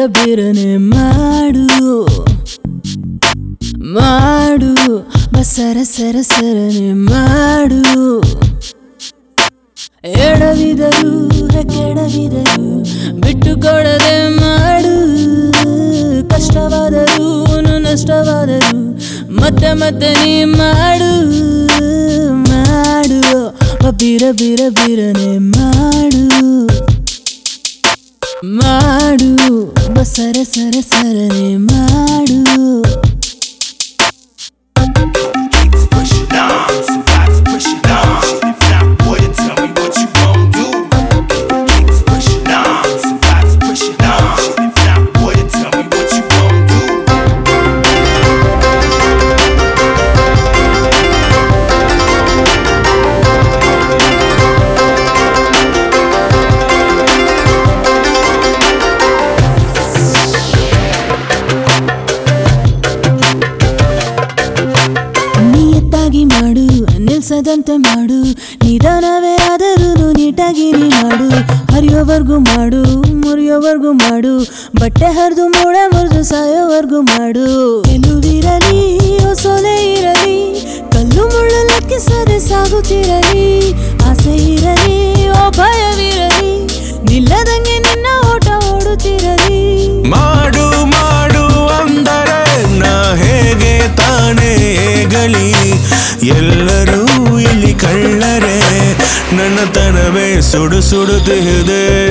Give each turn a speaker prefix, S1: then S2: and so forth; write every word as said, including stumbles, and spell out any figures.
S1: ಬಿರನೆ ಮಾಡು ಮಾಡು ಬಸರ ಸರ ಸರನೆ ಮಾಡು ಎಡವಿದರು ಕೆಡವಿದರು ಬಿಟ್ಟುಕೊಡದೆ ಮಾಡು ಕಷ್ಟವಾದರೂ ನಷ್ಟವಾದರೂ ಮತ್ತೆ ಮತ್ತೆ ನೀ ಮಾಡು ಮಾಡು ಬಿರ ಬಿರ ಬಿರನೆ ಮಾಡು ಮಾಡು ಬಸರ ಸರ ಸರನೆ ಮಾಡು ಮಾಡು ನಿಲ್ಸದಂತೆ ಮಾಡು ನಿಧಾನವೇ ಆದರೂ ನೀಟಾಗಿ ನೀ ಮಾಡು ಹರಿಯೋವರೆಗೂ ಮಾಡು ಮುರಿಯೋವರೆಗೂ ಮಾಡು ಬಟ್ಟೆ ಹರಿದು ಮೂಳೆ ಮುರಿದು ಸಾಯೋವರೆಗೂ ಮಾಡು ಗೆಲುವಿರಲಿ ಸೊಲೆ ಇರಲಿ ಕಲ್ಲು ಮುಳ್ಳು ಲೆಕ್ಕಿಸದೆ ಸಾಗುತ್ತಿರಲಿ ಆಸೆ ಇರಲಿ ಓ ಭಯವಿರಲಿ ನಿಲ್ಲದಂಗೆ ನಿನ್ನ ಓಟ ಓಡುತ್ತಿರಲಿ
S2: ಮಾಡು ಮಾಡು ಅಂದರೆ ನಾ ಹೇಗೆ ತಾನೇ ಗಲಿ ಎಲ್ಲರೂ ಇಲ್ಲಿ ಕಳ್ಳರೆ ನನ್ನ ತನವೇ ಸುಡು ಸುಡುತ್ತಿದೆ